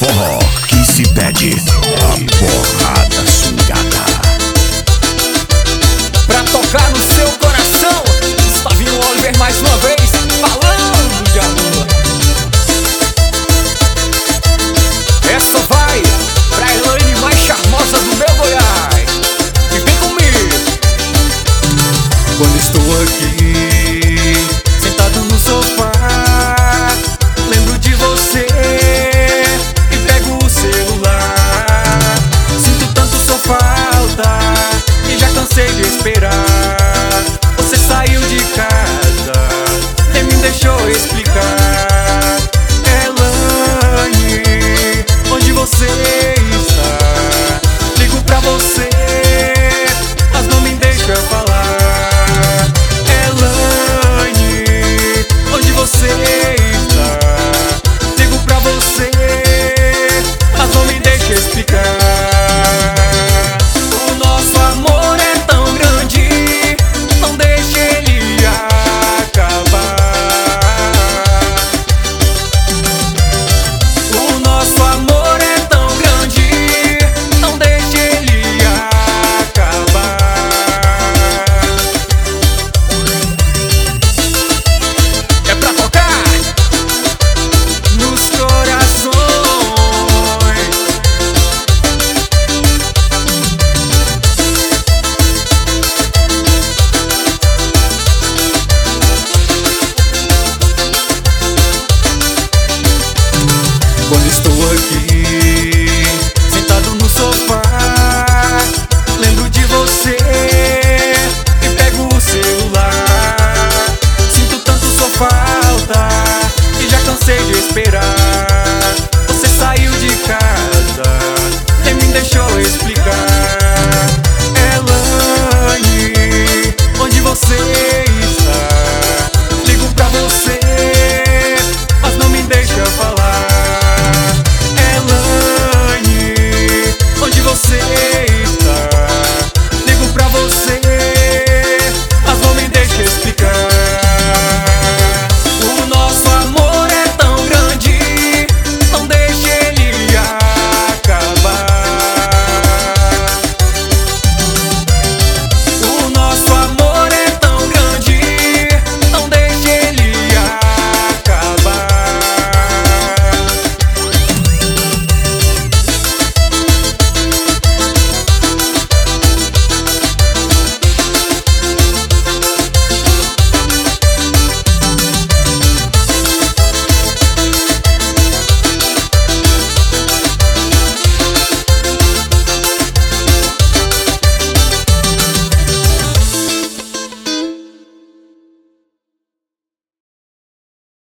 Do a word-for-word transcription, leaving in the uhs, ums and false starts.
forró que se pede a porrada swingada. Pra tocar no seu coração, Gustavinho Oliver mais uma vez, falando de amor. Essa vai pra Elaine mais charmosa do meu Goiás. E vem comigo. Quando estou aqui, sentado no sofá, lembro de você e pego o celular. Sinto tanto sua falta e já cansei de esperar. Você saiu de casa, nem me deixou explicar. Elaine, onde você está? Ligo pra você, mas não me deixa falar. Elaine, onde você está? Ligo pra você, mas não me deixa explicar. O nosso amor é tão grande, não deixe ele acabar. O nosso amor é tão grande, não deixe ele acabar. É pra tocar nos corações. Quando estou aqui,